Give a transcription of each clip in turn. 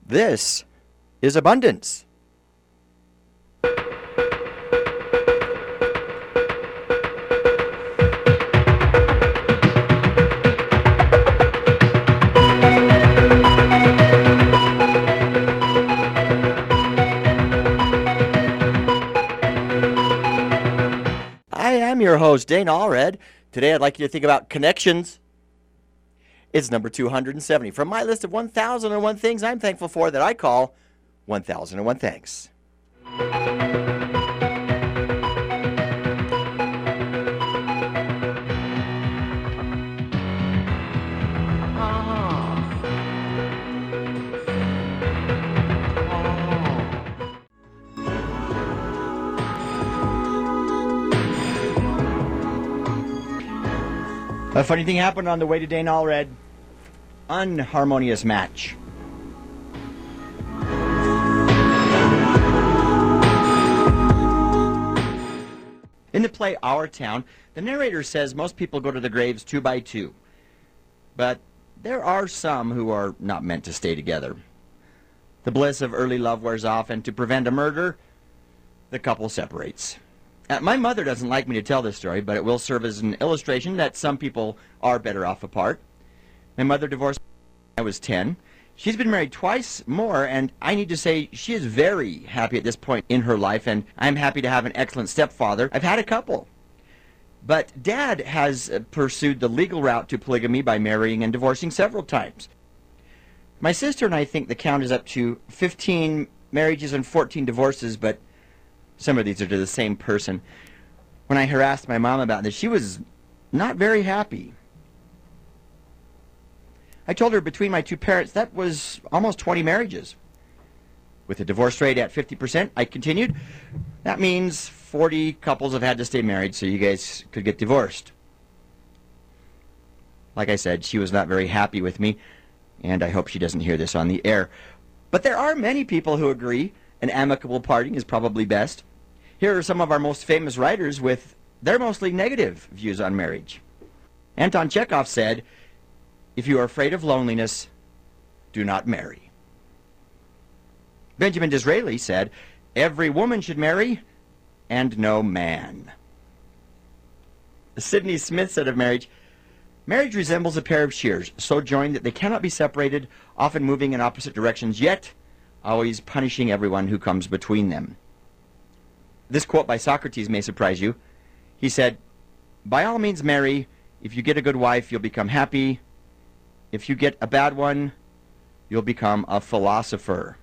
This is Abundance. I am your host, Dane Allred. Today I'd like you to think about connections. It's number 270 from my list of 1001 things I'm thankful for that I call 1001 Thanks. A funny thing happened on the way to Dane Allred. Unharmonious match. In the play Our Town, the narrator says most people go to the graves 2 by 2. But there are some who are not meant to stay together. The bliss of early love wears off, and to prevent a murder, the couple separates. My mother doesn't like me to tell this story, but it will serve as an illustration that some people are better off apart. My mother divorced when I was 10. She's been married twice more, and I need to say she is very happy at this point in her life, and I'm happy to have an excellent stepfather. I've had a couple. But Dad has pursued the legal route to polygamy by marrying and divorcing several times. My sister and I think the count is up to 15 marriages and 14 divorces, but some of these are to the same person. When I harassed my mom about this, she was not very happy. I told her between my two parents, that was almost 20 marriages. With the divorce rate at 50%, I continued, that means 40 couples have had to stay married so you guys could get divorced. Like I said, she was not very happy with me, and I hope she doesn't hear this on the air. But there are many people who agree an amicable parting is probably best. Here are some of our most famous writers with their mostly negative views on marriage. Anton Chekhov said, "If you are afraid of loneliness, do not marry." Benjamin Disraeli said, "Every woman should marry, and no man." Sidney Smith said of marriage, "Marriage resembles a pair of shears, so joined that they cannot be separated, often moving in opposite directions, yet always punishing everyone who comes between them." This quote by Socrates may surprise you. He said, "By all means marry. If you get a good wife, you'll become happy. If you get a bad one, you'll become a philosopher."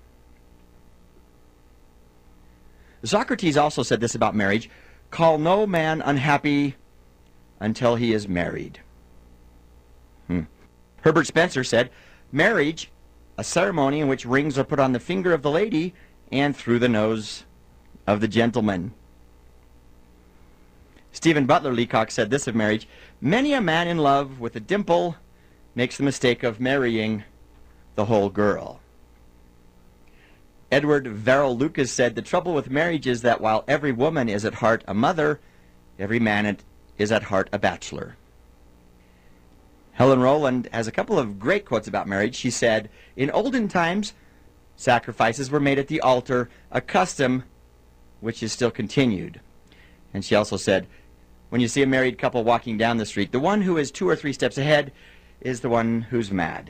Socrates also said this about marriage, "Call no man unhappy until he is married." Herbert Spencer said, "Marriage, a ceremony in which rings are put on the finger of the lady and through the nose of the gentleman." Stephen Butler Leacock said this of marriage, "Many a man in love with a dimple makes the mistake of marrying the whole girl." Edward Verrill Lucas said, "The trouble with marriage is that while every woman is at heart a mother, every man is at heart a bachelor." Helen Rowland has a couple of great quotes about marriage. She said, "In olden times, sacrifices were made at the altar, a custom which is still continued." And she also said, "When you see a married couple walking down the street, the one who is 2 or 3 steps ahead is the one who's mad."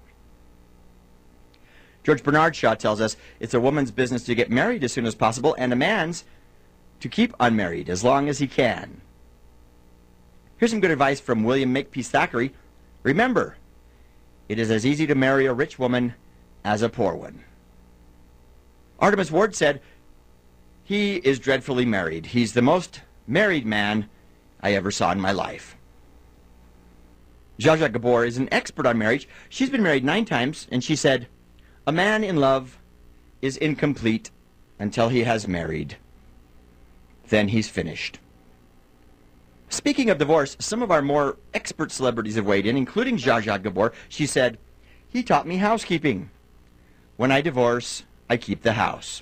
George Bernard Shaw tells us it's a woman's business to get married as soon as possible and a man's to keep unmarried as long as he can. Here's some good advice from William Makepeace Thackeray. Remember, it is as easy to marry a rich woman as a poor one. Artemus Ward said, "He is dreadfully married. He's the most married man I ever saw in my life." Zsa Zsa Gabor is an expert on marriage. She's been married 9 times, and she said, "A man in love is incomplete until he has married. Then he's finished." Speaking of divorce, some of our more expert celebrities have weighed in, including Zsa Zsa Gabor. She said, "He taught me housekeeping. When I divorce, I keep the house."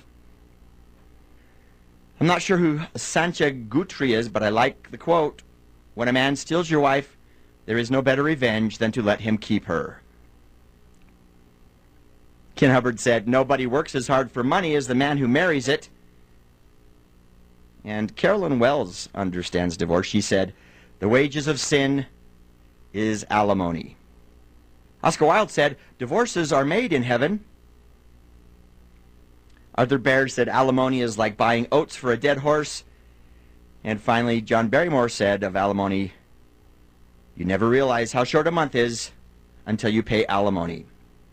I'm not sure who Sancha Guthrie is, but I like the quote, "When a man steals your wife, there is no better revenge than to let him keep her." Ken Hubbard said, "Nobody works as hard for money as the man who marries it." And Carolyn Wells understands divorce. She said, "The wages of sin is alimony." Oscar Wilde said, "Divorces are made in heaven." Arthur Baird said, "Alimony is like buying oats for a dead horse." And finally, John Barrymore said of alimony, "You never realize how short a month is until you pay alimony."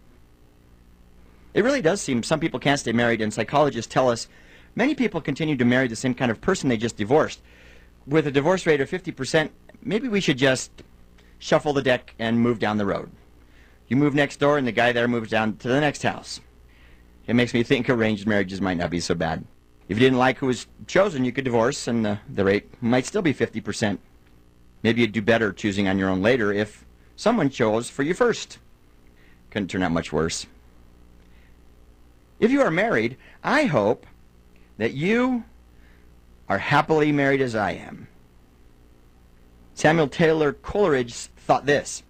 It really does seem some people can't stay married, and psychologists tell us many people continue to marry the same kind of person they just divorced. With a divorce rate of 50%, maybe we should just shuffle the deck and move down the road. You move next door and the guy there moves down to the next house. It makes me think arranged marriages might not be so bad. If you didn't like who was chosen, you could divorce, and the rate might still be 50%. Maybe you'd do better choosing on your own later if someone chose for you first. Couldn't turn out much worse. If you are married, I hope that you are happily married as I am. Samuel Taylor Coleridge thought this: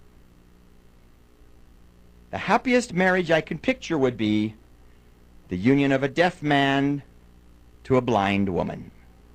"The happiest marriage I can picture would be the union of a deaf man to a blind woman."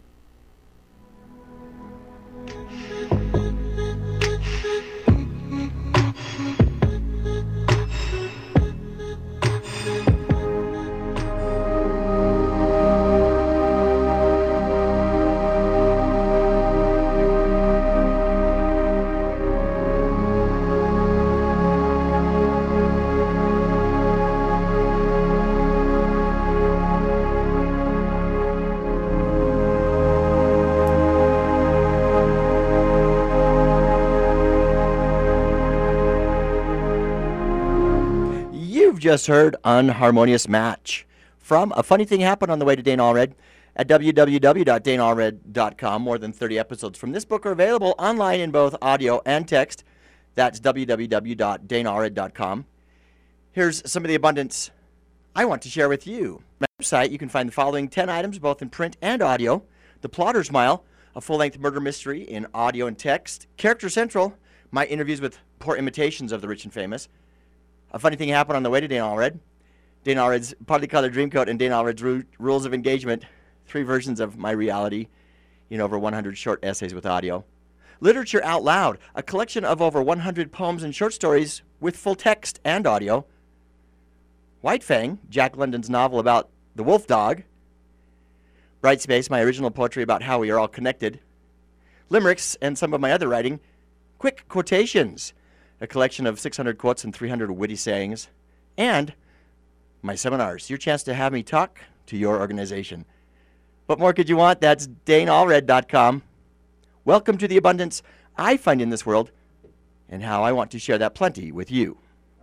Just heard Unharmonious Match from A Funny Thing Happened on the Way to Dane Allred at www.daneallred.com. More than 30 episodes from this book are available online in both audio and text. That's www.daneallred.com. Here's some of the abundance I want to share with you. On my website, you can find the following 10 items, both in print and audio: The Plotter's Mile, a full-length murder mystery in audio and text; Character Central, my interviews with poor imitations of the rich and famous; A Funny Thing Happened on the Way to Dane Allred, Dane Allred's Partly Colored Dreamcoat, and Dane Allred's Rules of Engagement, 3 versions of my reality in over 100 short essays with audio; Literature Out Loud, a collection of over 100 poems and short stories with full text and audio; White Fang, Jack London's novel about the wolf dog; Bright Space, my original poetry about how we are all connected; Limericks and some of my other writing; Quick Quotations, a collection of 600 quotes and 300 witty sayings; and my seminars, your chance to have me talk to your organization. What more could you want? That's DaneAllred.com. Welcome to the abundance I find in this world, and how I want to share that plenty with you.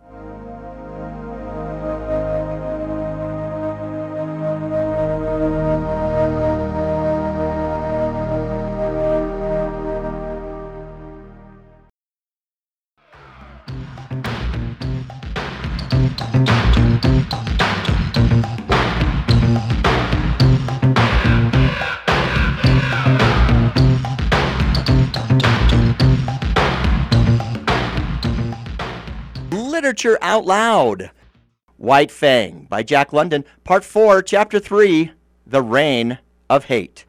Literature Out Loud, White Fang by Jack London, Part 4, Chapter 3, The Reign of Hate.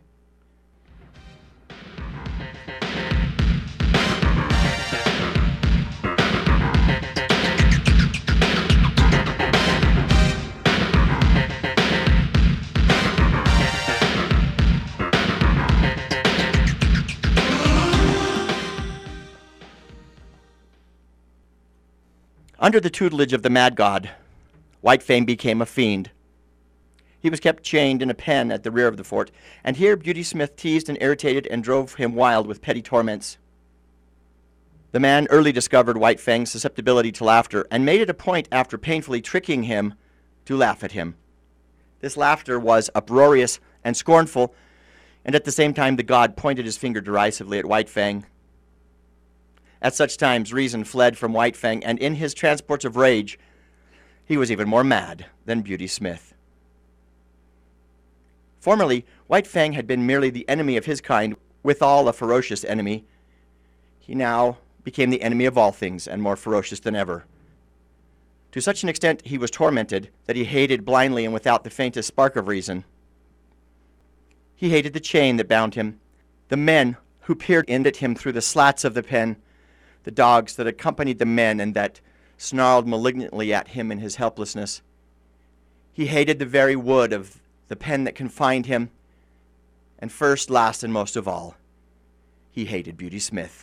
Under the tutelage of the mad god, White Fang became a fiend. He was kept chained in a pen at the rear of the fort, and here Beauty Smith teased and irritated and drove him wild with petty torments. The man early discovered White Fang's susceptibility to laughter and made it a point, after painfully tricking him, to laugh at him. This laughter was uproarious and scornful, and at the same time the god pointed his finger derisively at White Fang. At such times, reason fled from White Fang, and in his transports of rage, he was even more mad than Beauty Smith. Formerly, White Fang had been merely the enemy of his kind, withal a ferocious enemy. He now became the enemy of all things, and more ferocious than ever. To such an extent he was tormented that he hated blindly and without the faintest spark of reason. He hated the chain that bound him, the men who peered in at him through the slats of the pen, the dogs that accompanied the men and that snarled malignantly at him in his helplessness. He hated the very wood of the pen that confined him, and first, last, and most of all, he hated Beauty Smith.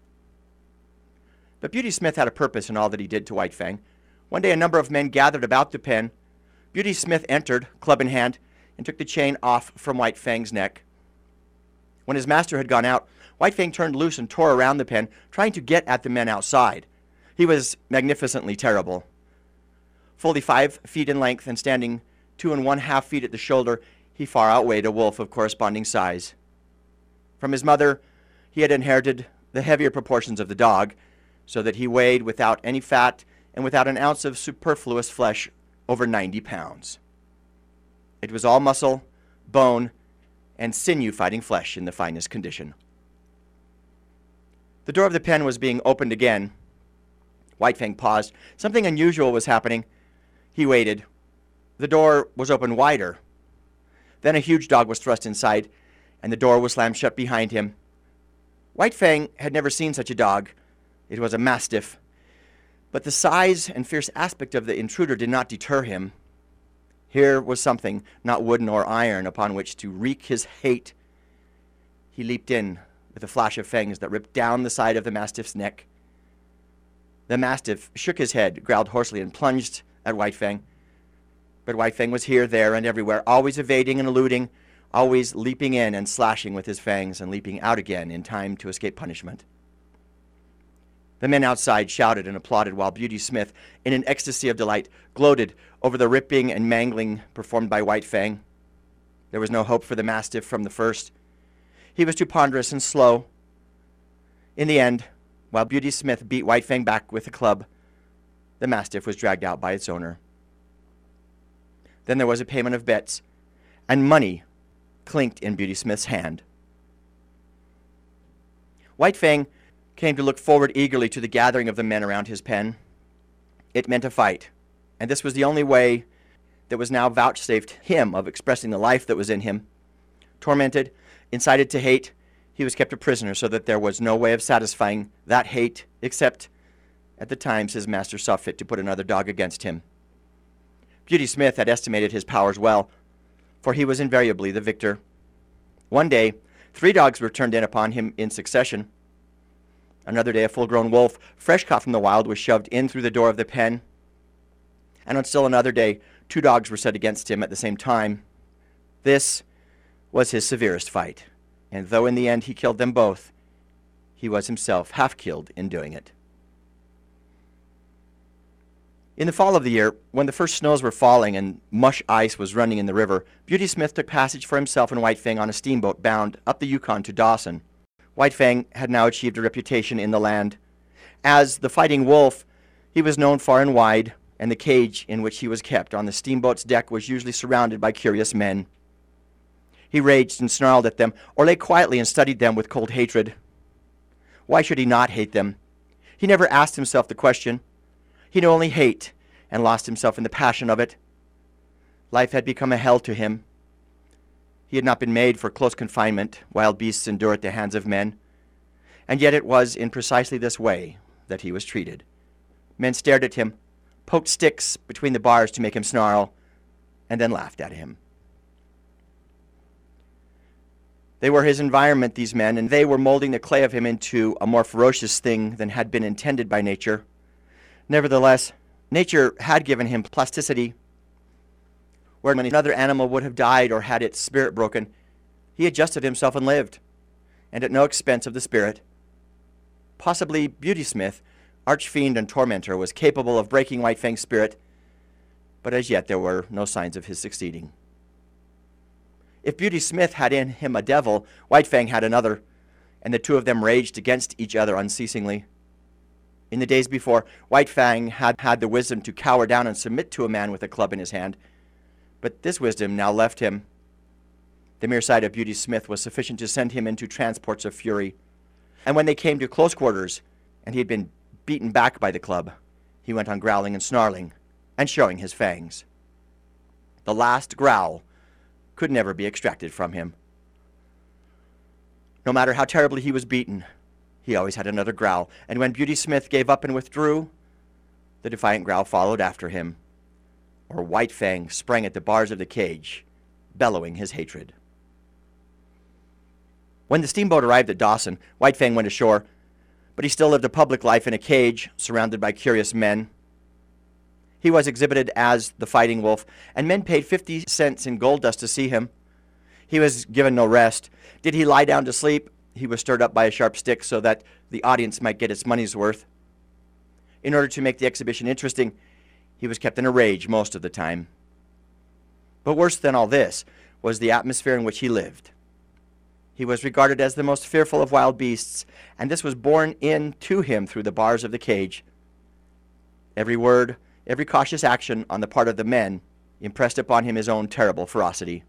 But Beauty Smith had a purpose in all that he did to White Fang. One day a number of men gathered about the pen. Beauty Smith entered, club in hand, and took the chain off from White Fang's neck. When his master had gone out, White Fang turned loose and tore around the pen, trying to get at the men outside. He was magnificently terrible. Fully 5 feet in length and standing 2 1/2 feet at the shoulder, he far outweighed a wolf of corresponding size. From his mother, he had inherited the heavier proportions of the dog, so that he weighed without any fat and without an ounce of superfluous flesh over 90 pounds. It was all muscle, bone, and sinew-fighting flesh in the finest condition. The door of the pen was being opened again. White Fang paused. Something unusual was happening. He waited. The door was opened wider. Then a huge dog was thrust inside, and the door was slammed shut behind him. White Fang had never seen such a dog. It was a mastiff. But the size and fierce aspect of the intruder did not deter him. Here was something, not wood nor iron, upon which to wreak his hate. He leaped in with a flash of fangs that ripped down the side of the mastiff's neck. The mastiff shook his head, growled hoarsely, and plunged at White Fang. But White Fang was here, there, and everywhere, always evading and eluding, always leaping in and slashing with his fangs and leaping out again in time to escape punishment. The men outside shouted and applauded while Beauty Smith, in an ecstasy of delight, gloated over the ripping and mangling performed by White Fang. There was no hope for the mastiff from the first. He was too ponderous and slow. In the end, while Beauty Smith beat White Fang back with a club, the mastiff was dragged out by its owner. Then there was a payment of bets, and money clinked in Beauty Smith's hand. White Fang came to look forward eagerly to the gathering of the men around his pen. It meant a fight, and this was the only way that was now vouchsafed him of expressing the life that was in him. Tormented, incited to hate, he was kept a prisoner so that there was no way of satisfying that hate except at the times his master saw fit to put another dog against him. Beauty Smith had estimated his powers well, for he was invariably the victor. One day, 3 dogs were turned in upon him in succession. Another day, a full-grown wolf, fresh caught from the wild, was shoved in through the door of the pen. And on still another day, 2 dogs were set against him at the same time. This was his severest fight, and though in the end he killed them both, he was himself half killed in doing it. In the fall of the year, when the first snows were falling and mush ice was running in the river, Beauty Smith took passage for himself and White Fang on a steamboat bound up the Yukon to Dawson. White Fang had now achieved a reputation in the land. As the fighting wolf, he was known far and wide, and the cage in which he was kept on the steamboat's deck was usually surrounded by curious men. He raged and snarled at them, or lay quietly and studied them with cold hatred. Why should he not hate them? He never asked himself the question. He knew only hate, and lost himself in the passion of it. Life had become a hell to him. He had not been made for close confinement, wild beasts endure at the hands of men. And yet it was in precisely this way that he was treated. Men stared at him, poked sticks between the bars to make him snarl, and then laughed at him. They were his environment, these men, and they were molding the clay of him into a more ferocious thing than had been intended by nature. Nevertheless, nature had given him plasticity. Where another animal would have died or had its spirit broken, he adjusted himself and lived, and at no expense of the spirit. Possibly Beauty Smith, arch-fiend and tormentor, was capable of breaking White Fang's spirit, but as yet there were no signs of his succeeding. If Beauty Smith had in him a devil, White Fang had another, and the two of them raged against each other unceasingly. In the days before, White Fang had had the wisdom to cower down and submit to a man with a club in his hand, but this wisdom now left him. The mere sight of Beauty Smith was sufficient to send him into transports of fury, and when they came to close quarters, and he had been beaten back by the club, he went on growling and snarling and showing his fangs. The last growl could never be extracted from him. No matter how terribly he was beaten, he always had another growl, and when Beauty Smith gave up and withdrew, the defiant growl followed after him, or White Fang sprang at the bars of the cage, bellowing his hatred. When the steamboat arrived at Dawson, White Fang went ashore, but he still lived a public life in a cage, surrounded by curious men. He was exhibited as the Fighting Wolf, and men paid 50 cents in gold dust to see him. He was given no rest. Did he lie down to sleep, he was stirred up by a sharp stick so that the audience might get its money's worth. In order to make the exhibition interesting, he was kept in a rage most of the time. But worse than all this was the atmosphere in which he lived. He was regarded as the most fearful of wild beasts, and this was borne in to him through the bars of the cage. Every word, every cautious action on the part of the men impressed upon him his own terrible ferocity.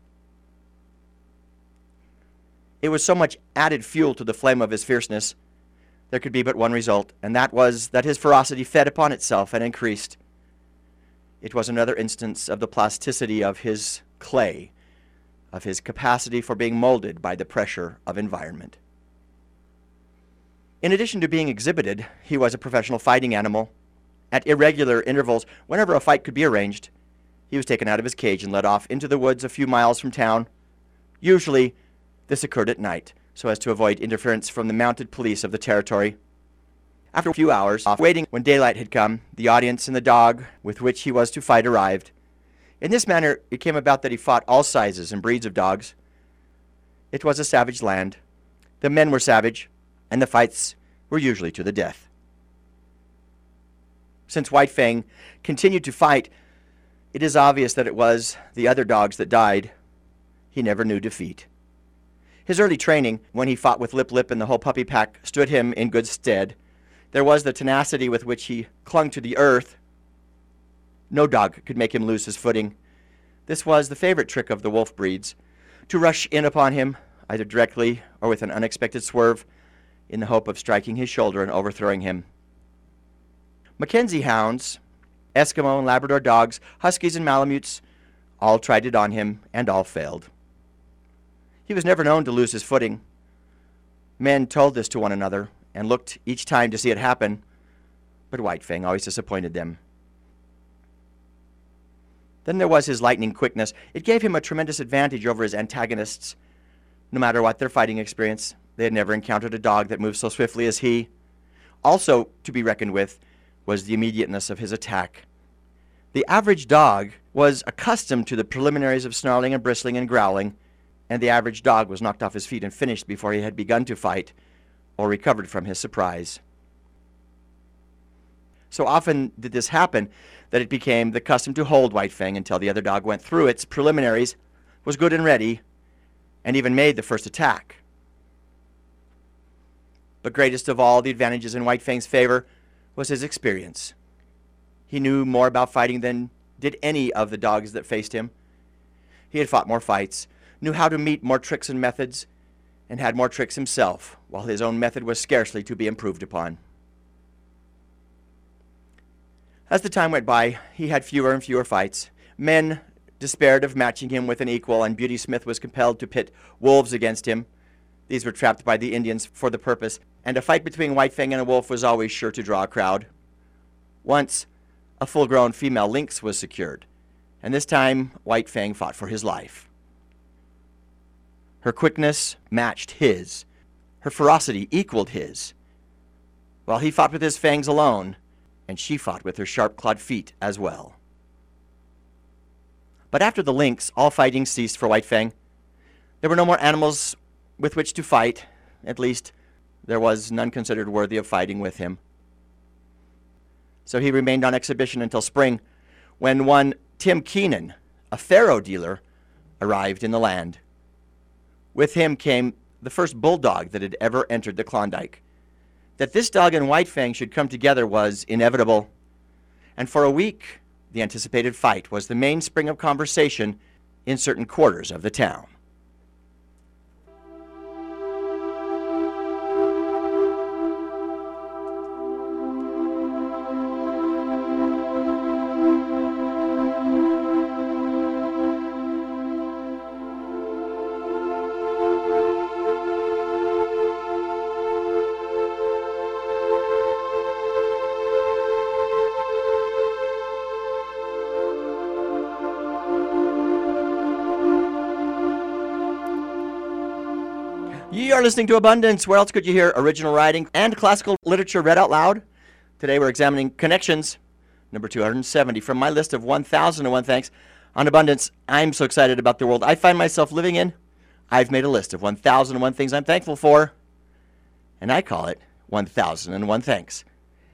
It was so much added fuel to the flame of his fierceness, there could be but one result, and that was that his ferocity fed upon itself and increased. It was another instance of the plasticity of his clay, of his capacity for being molded by the pressure of environment. In addition to being exhibited, he was a professional fighting animal. At irregular intervals, whenever a fight could be arranged, he was taken out of his cage and led off into the woods a few miles from town. Usually, this occurred at night, so as to avoid interference from the mounted police of the territory. After a few hours of waiting, when daylight had come, the audience and the dog with which he was to fight arrived. In this manner, it came about that he fought all sizes and breeds of dogs. It was a savage land. The men were savage, and the fights were usually to the death. Since White Fang continued to fight, it is obvious that it was the other dogs that died. He never knew defeat. His early training, when he fought with Lip Lip and the whole puppy pack, stood him in good stead. There was the tenacity with which he clung to the earth. No dog could make him lose his footing. This was the favorite trick of the wolf breeds, to rush in upon him, either directly or with an unexpected swerve, in the hope of striking his shoulder and overthrowing him. Mackenzie hounds, Eskimo and Labrador dogs, Huskies and Malamutes, all tried it on him, and all failed. He was never known to lose his footing. Men told this to one another, and looked each time to see it happen, but White Fang always disappointed them. Then there was his lightning quickness. It gave him a tremendous advantage over his antagonists. No matter what their fighting experience, they had never encountered a dog that moved so swiftly as he. Also to be reckoned with was the immediateness of his attack. The average dog was accustomed to the preliminaries of snarling and bristling and growling, and the average dog was knocked off his feet and finished before he had begun to fight or recovered from his surprise. So often did this happen that it became the custom to hold White Fang until the other dog went through its preliminaries, was good and ready, and even made the first attack. But greatest of all the advantages in White Fang's favor was his experience. He knew more about fighting than did any of the dogs that faced him. He had fought more fights, knew how to meet more tricks and methods, and had more tricks himself, while his own method was scarcely to be improved upon. As the time went by, he had fewer and fewer fights. Men despaired of matching him with an equal, and Beauty Smith was compelled to pit wolves against him. These were trapped by the Indians for the purpose, and a fight between White Fang and a wolf was always sure to draw a crowd. Once, a full-grown female lynx was secured, and this time White Fang fought for his life. Her quickness matched his. Her ferocity equaled his. While he fought with his fangs alone, and she fought with her sharp-clawed feet as well. But after the lynx, all fighting ceased for White Fang. There were no more animals with which to fight. At least, there was none considered worthy of fighting with him. So he remained on exhibition until spring, when one Tim Keenan, a faro dealer, arrived in the land. With him came the first bulldog that had ever entered the Klondike. That this dog and White Fang should come together was inevitable, and for a week the anticipated fight was the mainspring of conversation in certain quarters of the town. You're listening to Abundance. Where else could you hear original writing and classical literature read out loud? Today we're examining Connections, number 270, from my list of 1001 Thanks on Abundance. I'm so excited about the world I find myself living in. I've made a list of 1001 things I'm thankful for, and I call it 1001 Thanks.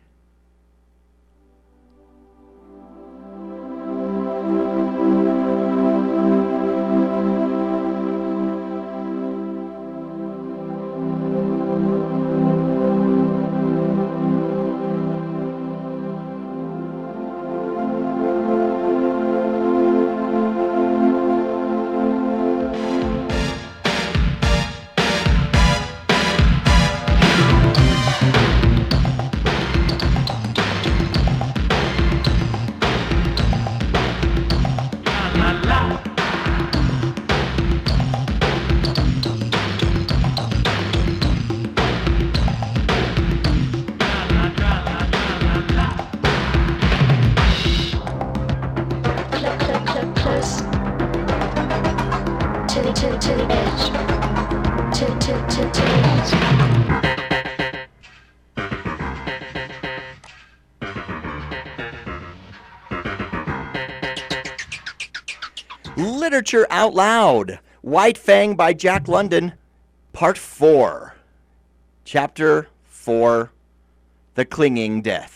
Literature Out Loud, White Fang by Jack London, Part 4, Chapter 4, The Clinging Death.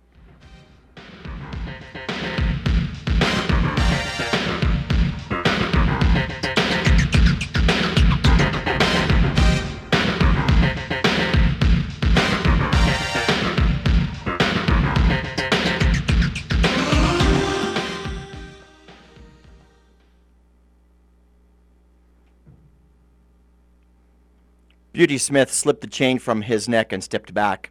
Beauty Smith slipped the chain from his neck and stepped back.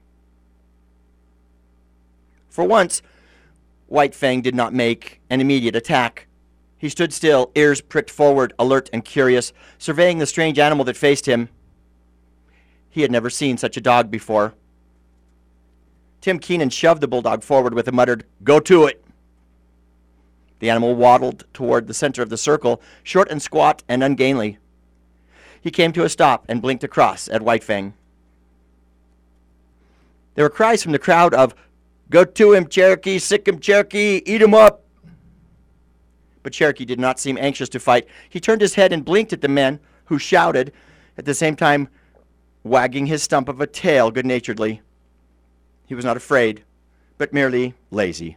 For once, White Fang did not make an immediate attack. He stood still, ears pricked forward, alert and curious, surveying the strange animal that faced him. He had never seen such a dog before. Tim Keenan shoved the bulldog forward with a muttered, "Go to it!" The animal waddled toward the center of the circle, short and squat and ungainly. He came to a stop and blinked across at White Fang. There were cries from the crowd of, "Go to him, Cherokee! Sick him, Cherokee! Eat him up!" But Cherokee did not seem anxious to fight. He turned his head and blinked at the men, who shouted, at the same time wagging his stump of a tail good-naturedly. He was not afraid, but merely lazy.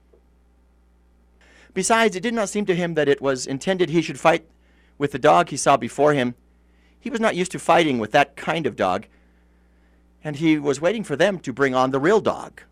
Besides, it did not seem to him that it was intended he should fight with the dog he saw before him. He was not used to fighting with that kind of dog, and he was waiting for them to bring on the real dog.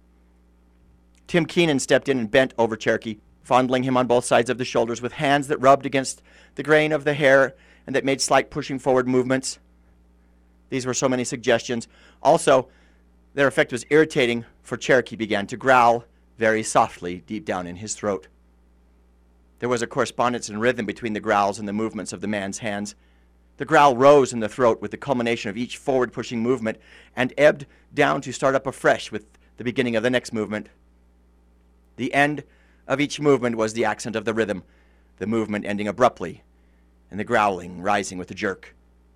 Tim Keenan stepped in and bent over Cherokee, fondling him on both sides of the shoulders with hands that rubbed against the grain of the hair and that made slight pushing forward movements. These were so many suggestions. Also, their effect was irritating, for Cherokee began to growl very softly deep down in his throat. There was a correspondence in rhythm between the growls and the movements of the man's hands. The growl rose in the throat with the culmination of each forward-pushing movement and ebbed down to start up afresh with the beginning of the next movement. The end of each movement was the accent of the rhythm, the movement ending abruptly, and the growling rising with a jerk.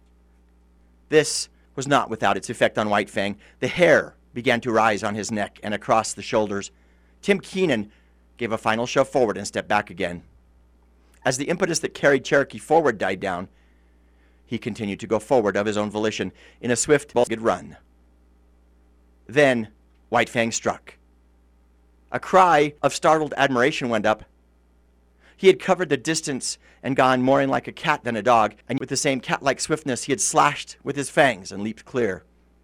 This was not without its effect on White Fang. The hair began to rise on his neck and across the shoulders. Tim Keenan gave a final shove forward and stepped back again. As the impetus that carried Cherokee forward died down, he continued to go forward of his own volition in a swift, bold run. Then White Fang struck. A cry of startled admiration went up. He had covered the distance and gone more in like a cat than a dog, and with the same cat-like swiftness he had slashed with his fangs and leaped clear.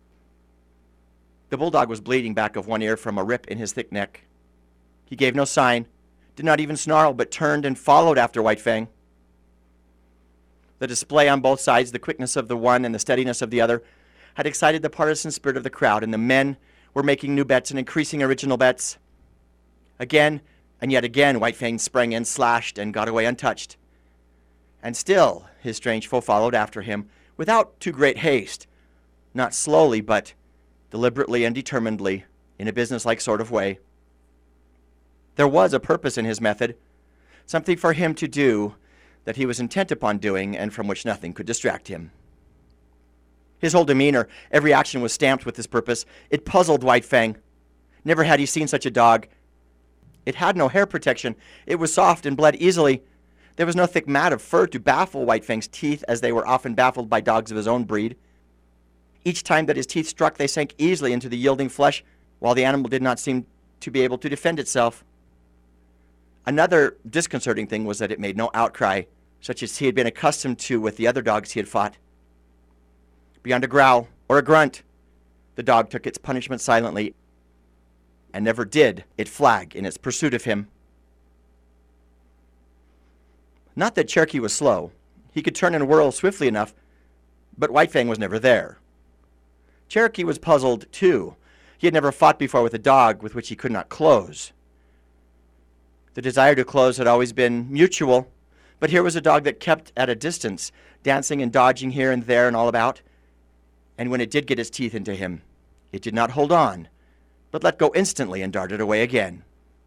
The bulldog was bleeding back of one ear from a rip in his thick neck. He gave no sign, did not even snarl, but turned and followed after White Fang. The display on both sides, the quickness of the one and the steadiness of the other, had excited the partisan spirit of the crowd, and the men were making new bets and increasing original bets. Again and yet again, White Fang sprang in, slashed, and got away untouched. And still his strange foe followed after him, without too great haste, not slowly, but deliberately and determinedly, in a businesslike sort of way. There was a purpose in his method, something for him to do that he was intent upon doing and from which nothing could distract him. His whole demeanor, every action was stamped with this purpose. It puzzled White Fang. Never had he seen such a dog. It had no hair protection. It was soft and bled easily. There was no thick mat of fur to baffle White Fang's teeth, as they were often baffled by dogs of his own breed. Each time that his teeth struck, they sank easily into the yielding flesh, while the animal did not seem to be able to defend itself. Another disconcerting thing was that it made no outcry, such as he had been accustomed to with the other dogs he had fought. Beyond a growl or a grunt, the dog took its punishment silently, and never did it flag in its pursuit of him. Not that Cherokee was slow. He could turn and whirl swiftly enough, but White Fang was never there. Cherokee was puzzled, too. He had never fought before with a dog with which he could not close. The desire to close had always been mutual, but here was a dog that kept at a distance, dancing and dodging here and there and all about. And when it did get its teeth into him, it did not hold on, but let go instantly and darted away again.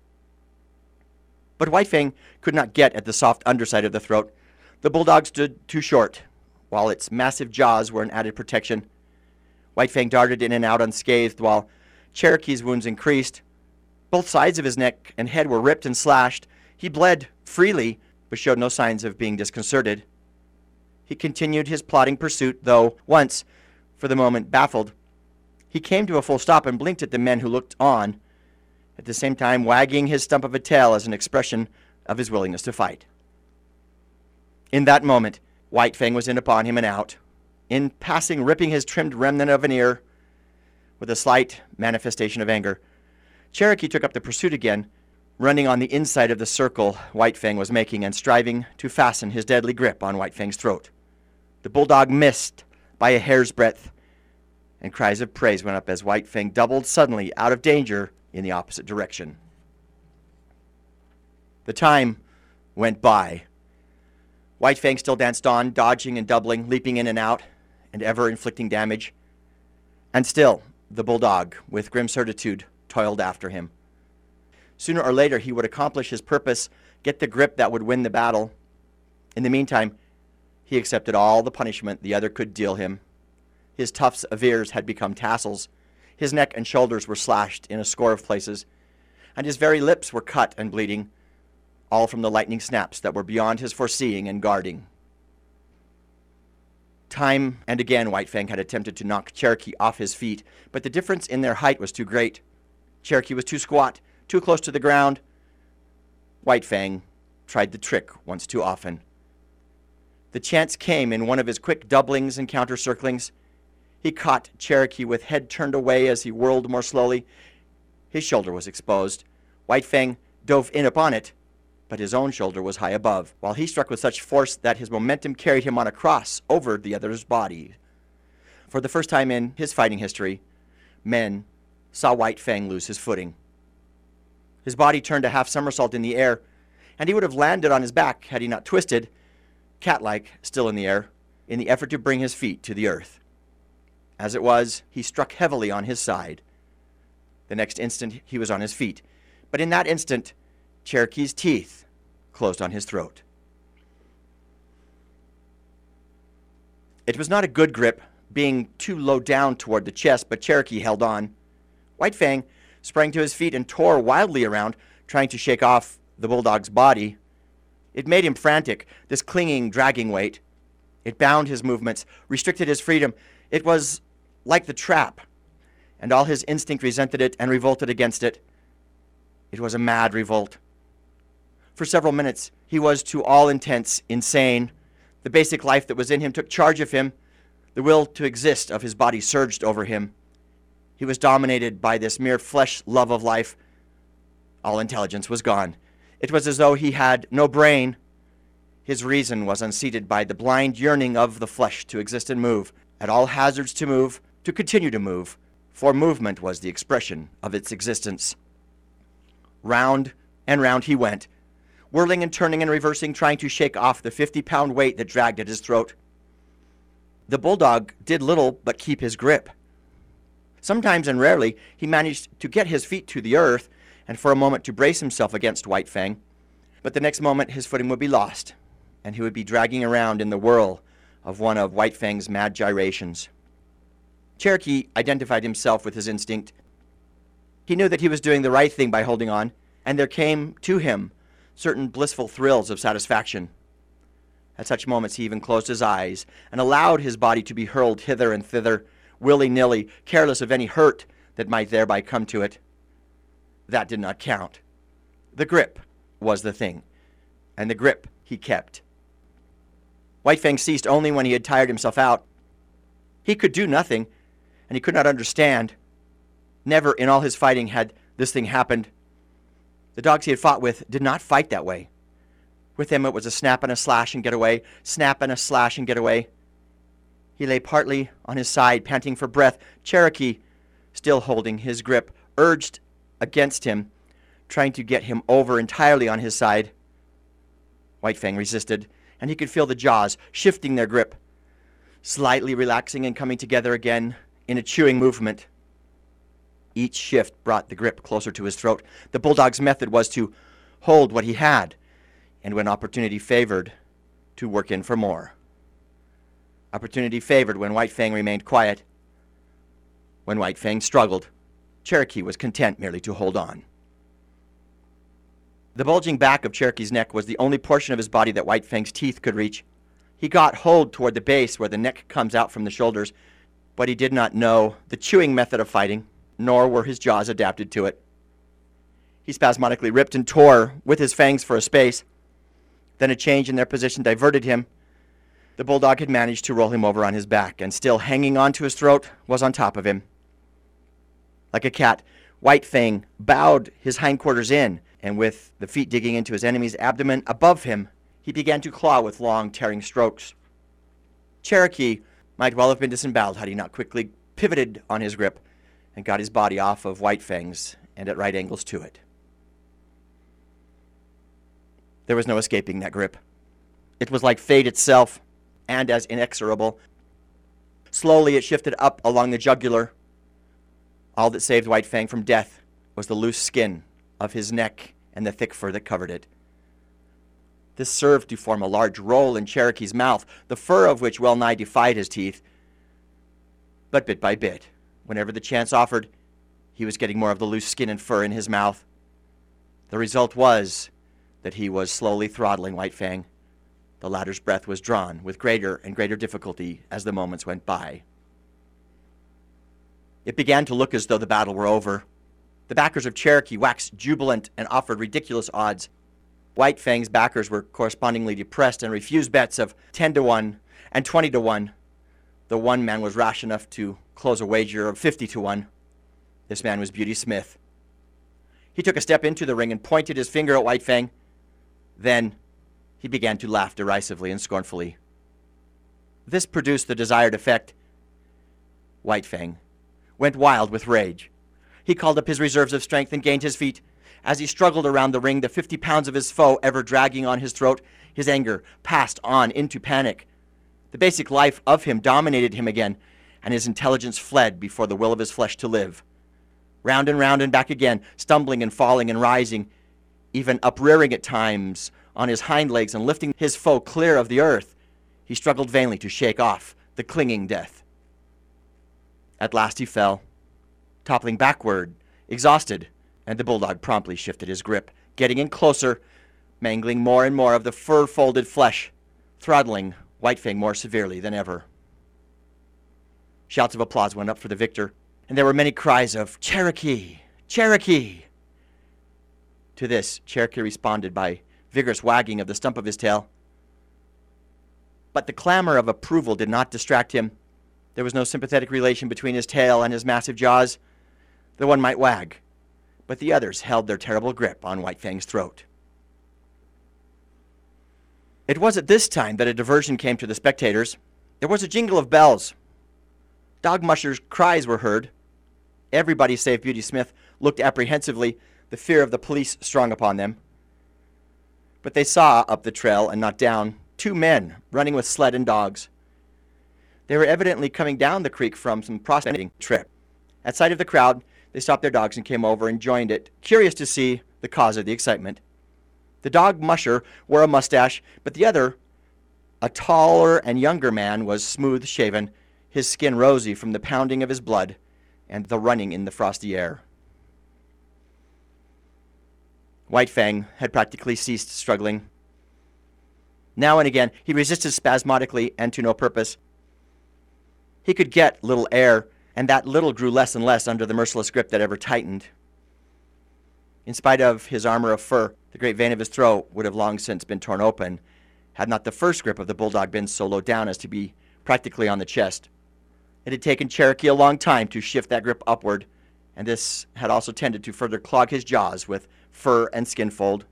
But White Fang could not get at the soft underside of the throat. The bulldog stood too short, while its massive jaws were an added protection. White Fang darted in and out unscathed, while Cherokee's wounds increased. Both sides of his neck and head were ripped and slashed. He bled freely, but showed no signs of being disconcerted. He continued his plodding pursuit, though once, for the moment, baffled. He came to a full stop and blinked at the men who looked on, at the same time wagging his stump of a tail as an expression of his willingness to fight. In that moment, White Fang was in upon him and out, in passing ripping his trimmed remnant of an ear. With a slight manifestation of anger, Cherokee took up the pursuit again, running on the inside of the circle White Fang was making and striving to fasten his deadly grip on White Fang's throat. The bulldog missed by a hair's breadth, and cries of praise went up as White Fang doubled suddenly out of danger in the opposite direction. The time went by. White Fang still danced on, dodging and doubling, leaping in and out, and ever inflicting damage. And still, the bulldog, with grim certitude, toiled after him. Sooner or later, he would accomplish his purpose, get the grip that would win the battle. In the meantime, he accepted all the punishment the other could deal him. His tufts of ears had become tassels. His neck and shoulders were slashed in a score of places, and his very lips were cut and bleeding, all from the lightning snaps that were beyond his foreseeing and guarding. Time and again White Fang had attempted to knock Cherokee off his feet, but the difference in their height was too great. Cherokee was too squat, too close to the ground. White Fang tried the trick once too often. The chance came in one of his quick doublings and counter-circlings. He caught Cherokee with head turned away as he whirled more slowly. His shoulder was exposed. White Fang dove in upon it, but his own shoulder was high above, while he struck with such force that his momentum carried him on a cross over the other's body. For the first time in his fighting history, men saw White Fang lose his footing. His body turned a half somersault in the air, and he would have landed on his back had he not twisted, cat-like, still in the air, in the effort to bring his feet to the earth. As it was, he struck heavily on his side. The next instant, he was on his feet, but in that instant, Cherokee's teeth closed on his throat. It was not a good grip, being too low down toward the chest, but Cherokee held on. White Fang sprang to his feet and tore wildly around, trying to shake off the bulldog's body. It made him frantic, this clinging, dragging weight. It bound his movements, restricted his freedom. It was like the trap, and all his instinct resented it and revolted against it. It was a mad revolt. For several minutes, he was to all intents insane. The basic life that was in him took charge of him. The will to exist of his body surged over him. He was dominated by this mere flesh love of life. All intelligence was gone. It was as though he had no brain. His reason was unseated by the blind yearning of the flesh to exist and move, at all hazards to move, to continue to move, for movement was the expression of its existence. Round and round he went, whirling and turning and reversing, trying to shake off the 50-pound weight that dragged at his throat. The bulldog did little but keep his grip. Sometimes and rarely he managed to get his feet to the earth and for a moment to brace himself against White Fang, but the next moment his footing would be lost, and he would be dragging around in the whirl of one of White Fang's mad gyrations. Cherokee identified himself with his instinct. He knew that he was doing the right thing by holding on, and there came to him certain blissful thrills of satisfaction. At such moments he even closed his eyes and allowed his body to be hurled hither and thither, willy-nilly, careless of any hurt that might thereby come to it. That did not count. The grip was the thing, and the grip he kept. White Fang ceased only when he had tired himself out. He could do nothing, and he could not understand. Never in all his fighting had this thing happened. The dogs he had fought with did not fight that way. With him it was a snap and a slash and get away, snap and a slash and get away. He lay partly on his side, panting for breath. Cherokee, still holding his grip, urged against him, trying to get him over entirely on his side. White Fang resisted, and he could feel the jaws shifting their grip, slightly relaxing and coming together again in a chewing movement. Each shift brought the grip closer to his throat. The bulldog's method was to hold what he had, and when opportunity favored, to work in for more. Opportunity favored when White Fang remained quiet. When White Fang struggled, Cherokee was content merely to hold on. The bulging back of Cherokee's neck was the only portion of his body that White Fang's teeth could reach. He got hold toward the base where the neck comes out from the shoulders, but he did not know the chewing method of fighting, nor were his jaws adapted to it. He spasmodically ripped and tore with his fangs for a space. Then a change in their position diverted him. The bulldog had managed to roll him over on his back, and still hanging onto his throat was on top of him. Like a cat, White Fang bowed his hindquarters in, and with the feet digging into his enemy's abdomen above him, he began to claw with long, tearing strokes. Cherokee might well have been disemboweled had he not quickly pivoted on his grip and got his body off of White Fang's and at right angles to it. There was no escaping that grip. It was like fate itself, and as inexorable. Slowly it shifted up along the jugular. All that saved White Fang from death was the loose skin of his neck and the thick fur that covered it. This served to form a large roll in Cherokee's mouth, the fur of which well nigh defied his teeth. But bit by bit, whenever the chance offered, he was getting more of the loose skin and fur in his mouth. The result was that he was slowly throttling White Fang. The latter's breath was drawn with greater and greater difficulty as the moments went by. It began to look as though the battle were over. The backers of Cherokee waxed jubilant and offered ridiculous odds. White Fang's backers were correspondingly depressed and refused bets of 10-1 and 20-1. The one man was rash enough to close a wager of 50-1. This man was Beauty Smith. He took a step into the ring and pointed his finger at White Fang. Then he began to laugh derisively and scornfully. This produced the desired effect. White Fang went wild with rage. He called up his reserves of strength and gained his feet. As he struggled around the ring, the 50 pounds of his foe ever dragging on his throat, his anger passed on into panic. The basic life of him dominated him again, and his intelligence fled before the will of his flesh to live. Round and back again, stumbling and falling and rising, even uprearing at times on his hind legs and lifting his foe clear of the earth, he struggled vainly to shake off the clinging death. At last he fell, toppling backward, exhausted, and the bulldog promptly shifted his grip, getting in closer, mangling more and more of the fur-folded flesh, throttling White Fang more severely than ever. Shouts of applause went up for the victor, and there were many cries of, "Cherokee! Cherokee!" To this, Cherokee responded by vigorous wagging of the stump of his tail. But the clamor of approval did not distract him. There was no sympathetic relation between his tail and his massive jaws. The one might wag, but the others held their terrible grip on White Fang's throat. It was at this time that a diversion came to the spectators. There was a jingle of bells. Dog mushers' cries were heard. Everybody save Beauty Smith looked apprehensively, the fear of the police strong upon them. But they saw up the trail and not down 2 men running with sled and dogs. They were evidently coming down the creek from some prospecting trip. At sight of the crowd, they stopped their dogs and came over and joined it, curious to see the cause of the excitement. The dog musher wore a mustache, but the other, a taller and younger man, was smooth-shaven, his skin rosy from the pounding of his blood and the running in the frosty air. White Fang had practically ceased struggling. Now and again, he resisted spasmodically and to no purpose. He could get little air, and that little grew less and less under the merciless grip that ever tightened. In spite of his armor of fur, the great vein of his throat would have long since been torn open, had not the first grip of the bulldog been so low down as to be practically on the chest. It had taken Cherokee a long time to shift that grip upward, and this had also tended to further clog his jaws with fur and skin fold.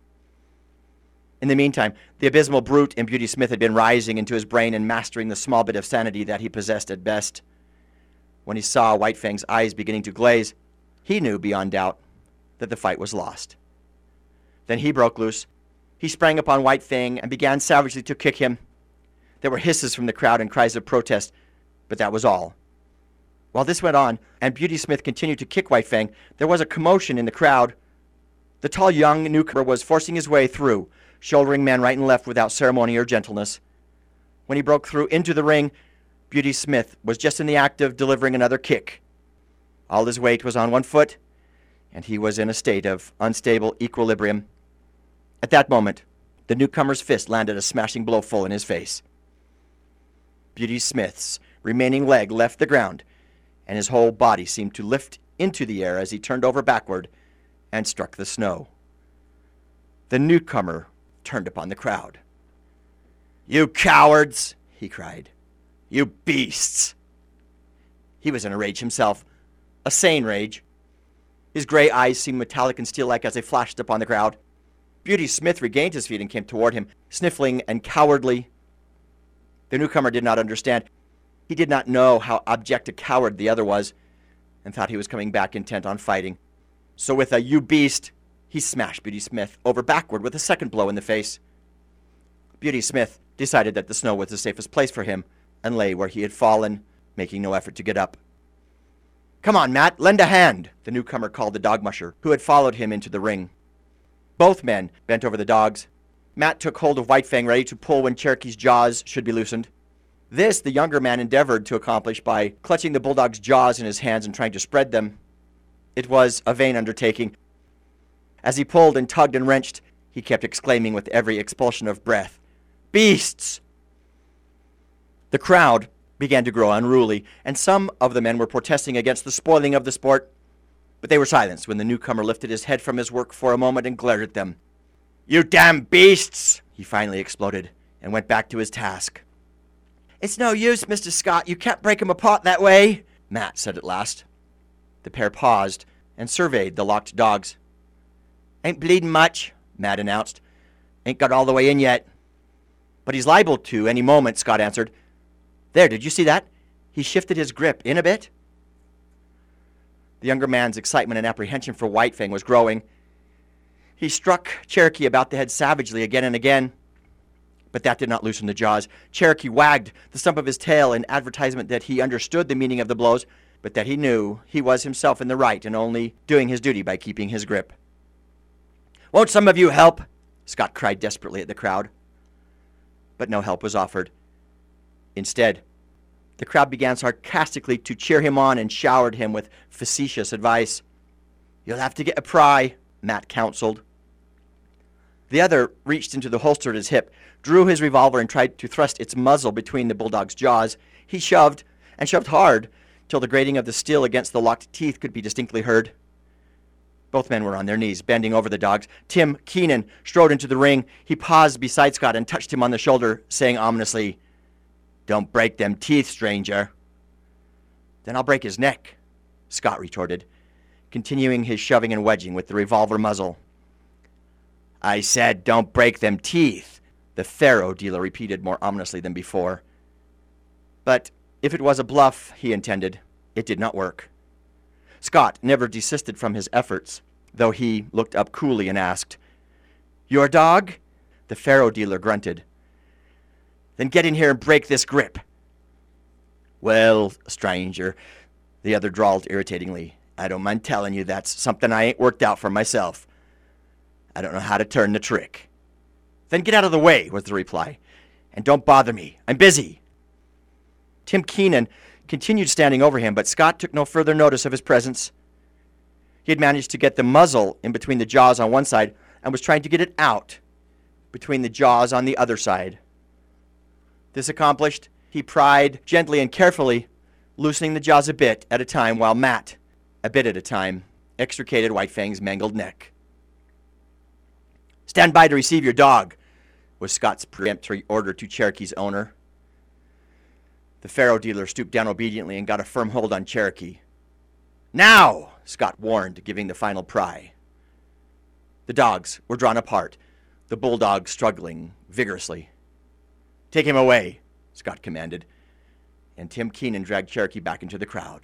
In the meantime, the abysmal brute in Beauty Smith had been rising into his brain and mastering the small bit of sanity that he possessed at best. When he saw White Fang's eyes beginning to glaze, he knew beyond doubt that the fight was lost. Then he broke loose. He sprang upon White Fang and began savagely to kick him. There were hisses from the crowd and cries of protest, but that was all. While this went on, and Beauty Smith continued to kick White Fang, there was a commotion in the crowd. The tall young newcomer was forcing his way through, shouldering men right and left without ceremony or gentleness. When he broke through into the ring, Beauty Smith was just in the act of delivering another kick. All his weight was on one foot, and he was in a state of unstable equilibrium. At that moment, the newcomer's fist landed a smashing blow full in his face. Beauty Smith's remaining leg left the ground, and his whole body seemed to lift into the air as he turned over backward and struck the snow. The newcomer turned upon the crowd. "You cowards!" he cried. "You beasts!" He was in a rage himself, a sane rage. His gray eyes seemed metallic and steel-like as they flashed upon the crowd. Beauty Smith regained his feet and came toward him, sniffling and cowardly. The newcomer did not understand. He did not know how abject a coward the other was, and thought he was coming back intent on fighting. So with a "you beast," he smashed Beauty Smith over backward with a second blow in the face. Beauty Smith decided that the snow was the safest place for him, and lay where he had fallen, making no effort to get up. "Come on, Matt, lend a hand," the newcomer called the dog musher, who had followed him into the ring. Both men bent over the dogs. Matt took hold of White Fang, ready to pull when Cherokee's jaws should be loosened. This the younger man endeavored to accomplish by clutching the bulldog's jaws in his hands and trying to spread them. It was a vain undertaking. As he pulled and tugged and wrenched, he kept exclaiming with every expulsion of breath, "Beasts!" The crowd began to grow unruly, and some of the men were protesting against the spoiling of the sport, but they were silenced when the newcomer lifted his head from his work for a moment and glared at them. "You damn beasts!" he finally exploded, and went back to his task. "It's no use, Mr. Scott. You can't break 'em apart that way," Matt said at last. The pair paused and surveyed the locked dogs. "Ain't bleeding much," Matt announced. "Ain't got all the way in yet." "But he's liable to any moment," Scott answered. "There, did you see that? He shifted his grip in a bit." The younger man's excitement and apprehension for White Fang was growing. He struck Cherokee about the head savagely again and again, but that did not loosen the jaws. Cherokee wagged the stump of his tail in advertisement that he understood the meaning of the blows, but that he knew he was himself in the right and only doing his duty by keeping his grip. "Won't some of you help?" Scott cried desperately at the crowd. But no help was offered. Instead, the crowd began sarcastically to cheer him on and showered him with facetious advice. "You'll have to get a pry," Matt counseled. The other reached into the holster at his hip, drew his revolver, and tried to thrust its muzzle between the bulldog's jaws. He shoved, and shoved hard, till the grating of the steel against the locked teeth could be distinctly heard. Both men were on their knees, bending over the dogs. Tim Keenan strode into the ring. He paused beside Scott and touched him on the shoulder, saying ominously, "Don't break them teeth, stranger." "Then I'll break his neck," Scott retorted, continuing his shoving and wedging with the revolver muzzle. "I said don't break them teeth," the faro dealer repeated more ominously than before. But if it was a bluff he intended, it did not work. Scott never desisted from his efforts, though he looked up coolly and asked, "Your dog?" The faro dealer grunted. "Then get in here and break this grip." "Well, stranger," the other drawled irritatingly, "I don't mind telling you that's something I ain't worked out for myself. I don't know how to turn the trick." "Then get out of the way," was the reply, "and don't bother me. I'm busy." Tim Keenan continued standing over him, but Scott took no further notice of his presence. He had managed to get the muzzle in between the jaws on one side and was trying to get it out between the jaws on the other side. This accomplished, he pried gently and carefully, loosening the jaws a bit at a time while Matt, a bit at a time, extricated White Fang's mangled neck. "Stand by to receive your dog," was Scott's peremptory order to Cherokee's owner. The faro dealer stooped down obediently and got a firm hold on Cherokee. "Now!" Scott warned, giving the final pry. The dogs were drawn apart, the bulldog struggling vigorously. "Take him away," Scott commanded, and Tim Keenan dragged Cherokee back into the crowd.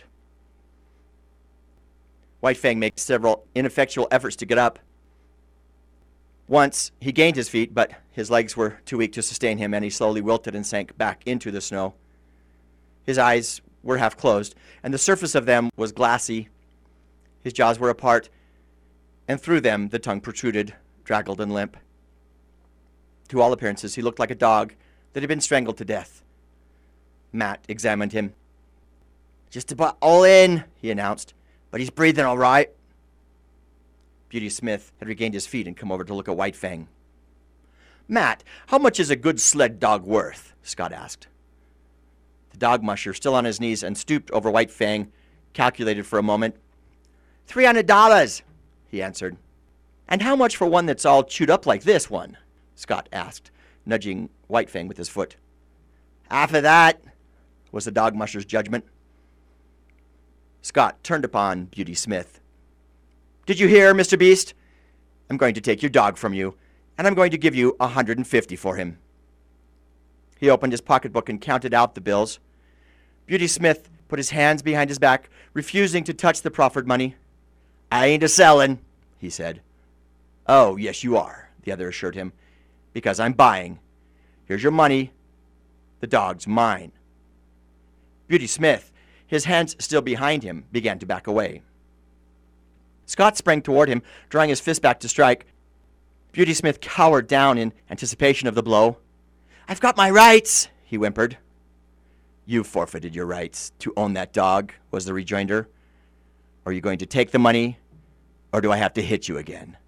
White Fang made several ineffectual efforts to get up. Once, he gained his feet, but his legs were too weak to sustain him, and he slowly wilted and sank back into the snow. His eyes were half closed, and the surface of them was glassy. His jaws were apart, and through them the tongue protruded, draggled and limp. To all appearances, he looked like a dog that had been strangled to death. Matt examined him. "Just about all in," he announced, "but he's breathing all right." Beauty Smith had regained his feet and come over to look at White Fang. "Matt, how much is a good sled dog worth?" Scott asked. The dog musher, still on his knees and stooped over White Fang, calculated for a moment. $300, he answered. "And how much for one that's all chewed up like this one?" Scott asked, nudging White Fang with his foot. "Half of that," was the dog musher's judgment. Scott turned upon Beauty Smith. "Did you hear, Mr. Beast? I'm going to take your dog from you, and I'm going to give you $150 for him." He opened his pocketbook and counted out the bills. Beauty Smith put his hands behind his back, refusing to touch the proffered money. "I ain't a-sellin'," he said. "Oh, yes, you are," the other assured him, "because I'm buying. Here's your money. The dog's mine." Beauty Smith, his hands still behind him, began to back away. Scott sprang toward him, drawing his fist back to strike. Beauty Smith cowered down in anticipation of the blow. "I've got my rights," he whimpered. "You've forfeited your rights to own that dog," was the rejoinder. "Are you going to take the money, or do I have to hit you again?"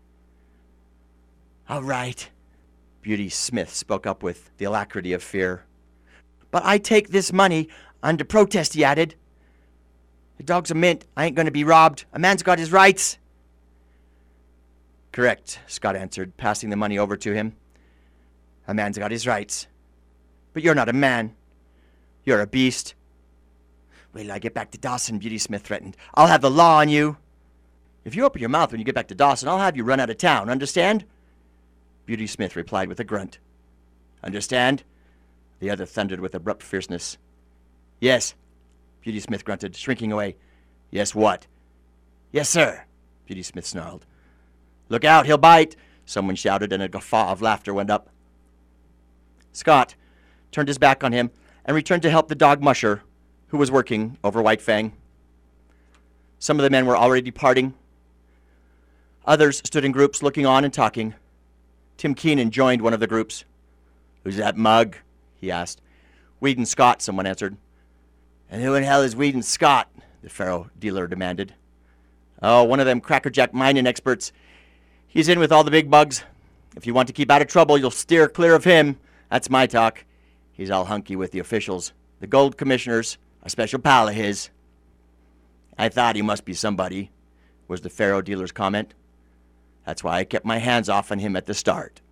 "All right," Beauty Smith spoke up with the alacrity of fear. "But I take this money under protest," he added. "The dog's a mint. I ain't going to be robbed. A man's got his rights." "Correct," Scott answered, passing the money over to him. "A man's got his rights. But you're not a man. You're a beast." "Wait till I get back to Dawson," Beauty Smith threatened. "I'll have the law on you." "If you open your mouth when you get back to Dawson, I'll have you run out of town. Understand?" Beauty Smith replied with a grunt. "Understand?" the other thundered with abrupt fierceness. "Yes," Beauty Smith grunted, shrinking away. "Yes, what?" "Yes, sir," Beauty Smith snarled. "Look out, he'll bite," someone shouted, and a guffaw of laughter went up. Scott turned his back on him and returned to help the dog musher, who was working over White Fang. Some of the men were already departing. Others stood in groups looking on and talking. Tim Keenan joined one of the groups. "Who's that mug?" he asked. "Weedon Scott," someone answered. "And who in hell is Weedon Scott?" the faro dealer demanded. "Oh, one of them crackerjack mining experts. He's in with all the big bugs. If you want to keep out of trouble, you'll steer clear of him. That's my talk. He's all hunky with the officials. The gold commissioners, a special pal of his." "I thought he must be somebody," was the faro dealer's comment. "That's why I kept my hands off on him at the start."